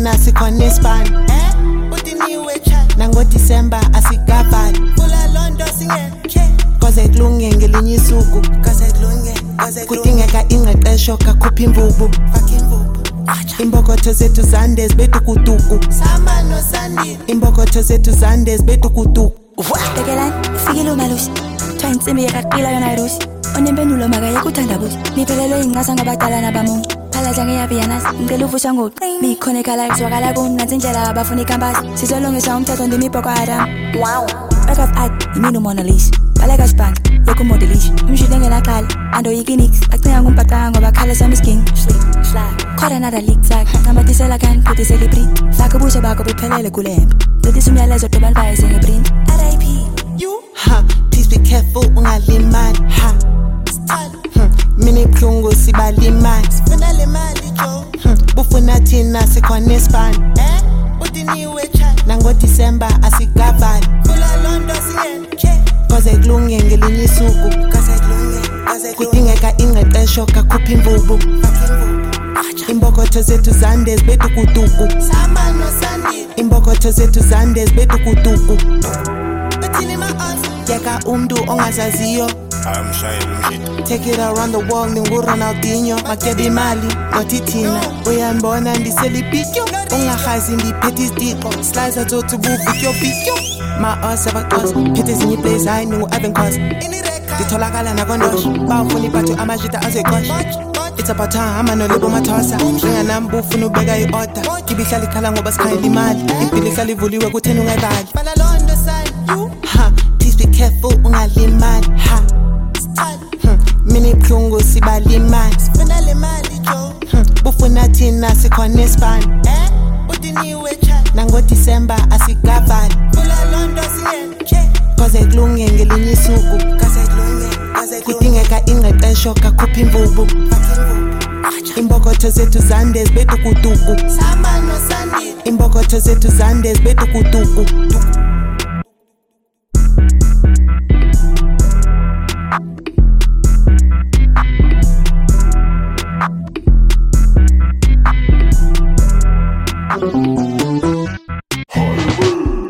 thina sikhona esibani Udiniwe cha nango December asigabhali Fula londo singeke koze kulunge ngelinye isuku kudingeka ingqeqesho kakhupha imvubu imbokotho zethu zande zibedu kuduku Sama no sandile imbokotho zethu zande zibedu kuduku Tekelan, fikile umalusi Thwa insimbi yekaqila yona irusi Onempenulo makayeka uthandabusi Niphelelwe ingcasa ngabadala nabamungu Phalaza ngeyabiyanas, ngicela uvusha ngoqi Mikhona ekhala kuzwakala kunansi indlela abafuna ikampasi Sizolungisa umthetho ndimibhoko Adam Wow Work of art, yimini uMona Lisa Baleka sibhanga, yekho umodelisha Umshile ngenaqala, andoyiki nix Acinga ngumbhaqanga ngoba khala sami sking Khora another leak tag Ngamathisela kan, phuthisela ibri Faka ubuso bakho buphelele kulemba Lethisa umyalezo dobanbaye sengeprint R.I.P. You ha please be careful ungalimali ha mini buhlungu sibalimali Funa le mali jo bufuna thina sikhona esibani Udiniwe cha nango December asigabhali Fula londo singeke koze kulunge ngelinye isuku kudingeka ingqeqesho kakhupha imvubu imbokotho zethu zande zibedu kuduku Sama no sandile imbokotho zethu zande zibedu kuduku Uthini ma us yeka umntu ongazaziyo Amshayela umshito take it around the world ninguRonaldinho makeba imali nothi thina uyambona ndiselibhityo ungahazi ndiphethe isitixo slicer zothi buvityo bityo ma-os abaqos phethe ezinye iplays hayi ningu-avencos nditholakala nakondosho bawufuna ibhathu amajita azeqosha it's about time amanolebo mathosa njenganami bufuna ubeka i-order kibihlala ikhala ngoba sikhayela imali ibhili ihlala ivuliwe kutheni ungebali Fala londo san You ha please be careful ungalimali ha mini buhlungu sibalimali Funa le mali jo bufuna thina sikhona esibani Udiniwe cha nango December asigabhali Fula londo singeke koze kulunge ngelinye isuku kudingeka ingqeqesho kakhupha imvubu imbokotho zethu zande zibedu kuduku Sama no sandile imbokotho zethu zande zibedu kuduku